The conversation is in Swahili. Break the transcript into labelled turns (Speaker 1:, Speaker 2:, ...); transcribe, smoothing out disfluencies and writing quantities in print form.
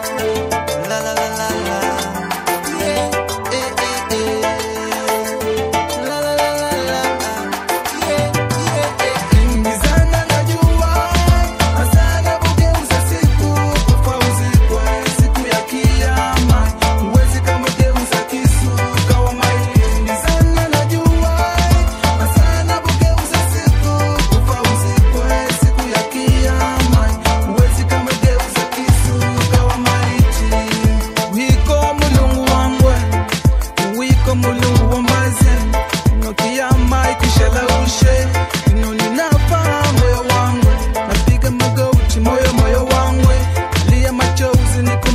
Speaker 1: La la la la la. Yeah. La la la la la. Yeah. Ingizana najua asana bugeuza siku kwa uzikwe siku ya kiyama. Uwezi kama geuza kisu kawa maiti. Ingizana najua asana bugeuza siku kwa uzikwe siku ya kiyama. Uwezi kama geuza kisu kawa maiti. Wiko mulungu wangwe, wiko mulungu wambaze. Ino kiyama ikishala ushe, ino ninapa moyo wangwe. Napiga magoti moyo wangwe, lia machozi niko